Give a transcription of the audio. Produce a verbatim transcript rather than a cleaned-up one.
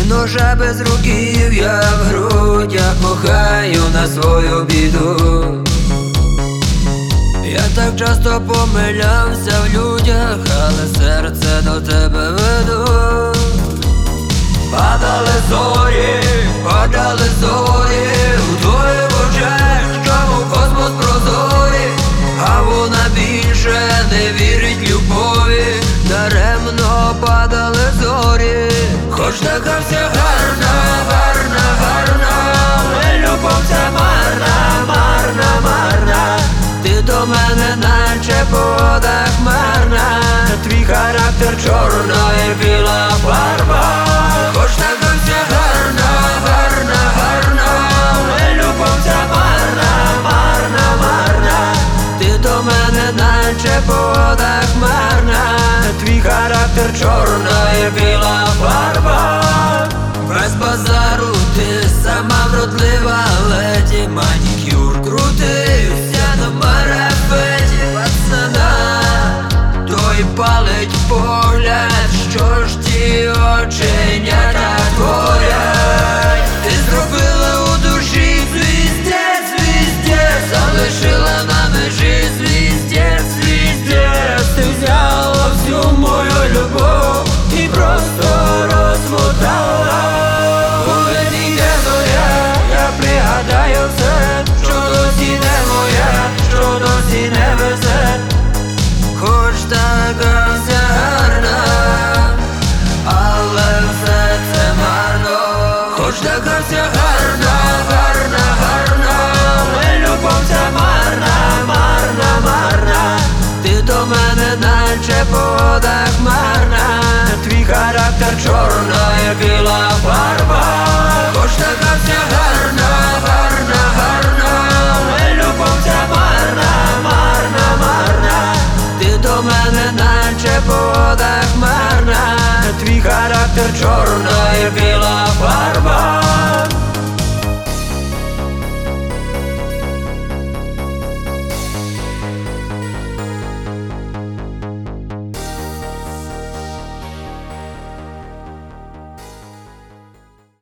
ножа без руків, я в грудях кохаю на свою біду. Я так часто помилявся в людях, але серце до тебе веду. Падали зорі, падали зорі у твоїх очах, що у космос прозорі, а вона більше не вірить любові. Даремно падали зорі, хоч така вся гарна, гарна, гарна, але любов ця марна, марна, марна. Ти до мене наче погода хмарна, твій характер чорна і біла фарба. Хоч така вся гарна, гарна, гарна, але любов ця марна, марна, марна. Ти до мене наче погода хмарна, твій характер чорна і біла фарба. Без базару ти сама вродлива леді, манікюр крутився на марафеті пацана. Той палить погляд, що ж ті оченята творять. Ти зробила у душі звіздець, звіздець, залишила на межі звіздець, звіздець. Ти взяла всю мою любов і просто розмотала. Коли дійде зоря, я пригадаю все, що досі не моя, що досі не везе. Хоч така вся гарна, але все це марно. Хоч така вся гарна, гарна, гарна, але любов ця марна, марна, марна. Ти до мене наче погода хмарна, твій характер чорна і біла фарба. Хоч така вся гарна, гарна, гарна, але любов ця марна, марна, марна. Ти до мене наче погода хмарна, твій характер чорна і біла фарба.